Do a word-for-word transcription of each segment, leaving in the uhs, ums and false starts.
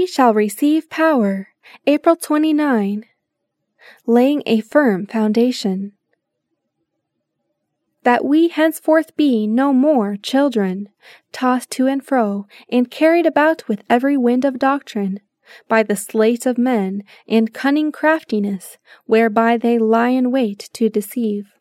shall receive power. April twenty-ninth. Laying a firm foundation. That we henceforth be no more children, tossed to and fro, and carried about with every wind of doctrine, by the sleight of men, and cunning craftiness, whereby they lie in wait to deceive.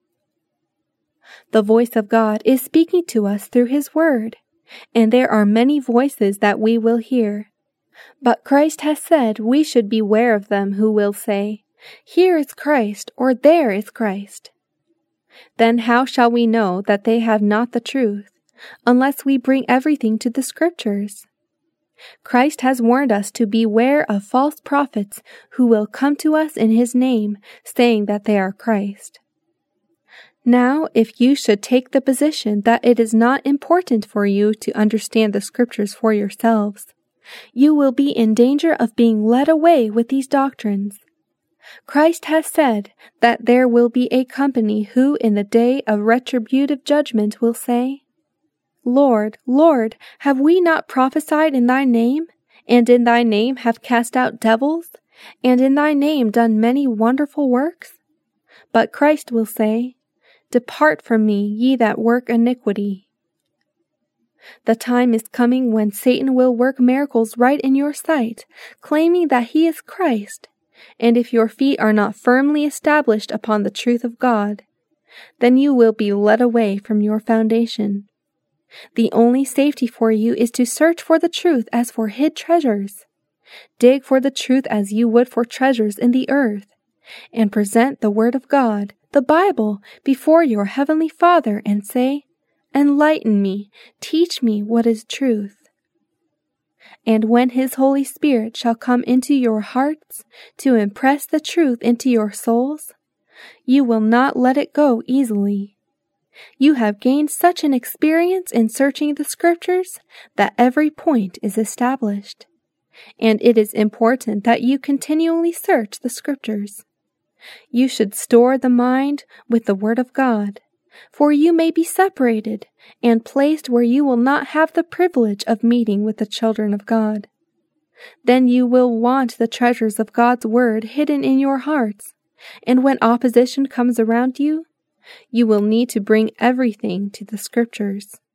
The voice of God is speaking to us through His Word, and there are many voices that we will hear. But Christ has said we should beware of them who will say, "Here is Christ," or "There is Christ." Then how shall we know that they have not the truth, unless we bring everything to the Scriptures? Christ has warned us to beware of false prophets who will come to us in His name, saying that they are Christ. Now, if you should take the position that it is not important for you to understand the Scriptures for yourselves, you will be in danger of being led away with these doctrines. Christ has said that there will be a company who in the day of retributive judgment will say, "Lord, Lord, have we not prophesied in Thy name, and in Thy name have cast out devils, and in Thy name done many wonderful works?" But Christ will say, "Depart from me, ye that work iniquity." The time is coming when Satan will work miracles right in your sight, claiming that he is Christ. And if your feet are not firmly established upon the truth of God, then you will be led away from your foundation. The only safety for you is to search for the truth as for hid treasures. Dig for the truth as you would for treasures in the earth, and present the Word of God, the Bible, before your Heavenly Father and say, "Enlighten me, teach me what is truth." And when His Holy Spirit shall come into your hearts to impress the truth into your souls, you will not let it go easily. You have gained such an experience in searching the Scriptures that every point is established. And it is important that you continually search the Scriptures. You should store the mind with the Word of God, for you may be separated and placed where you will not have the privilege of meeting with the children of God. Then you will want the treasures of God's Word hidden in your hearts, and when opposition comes around you, you will need to bring everything to the Scriptures.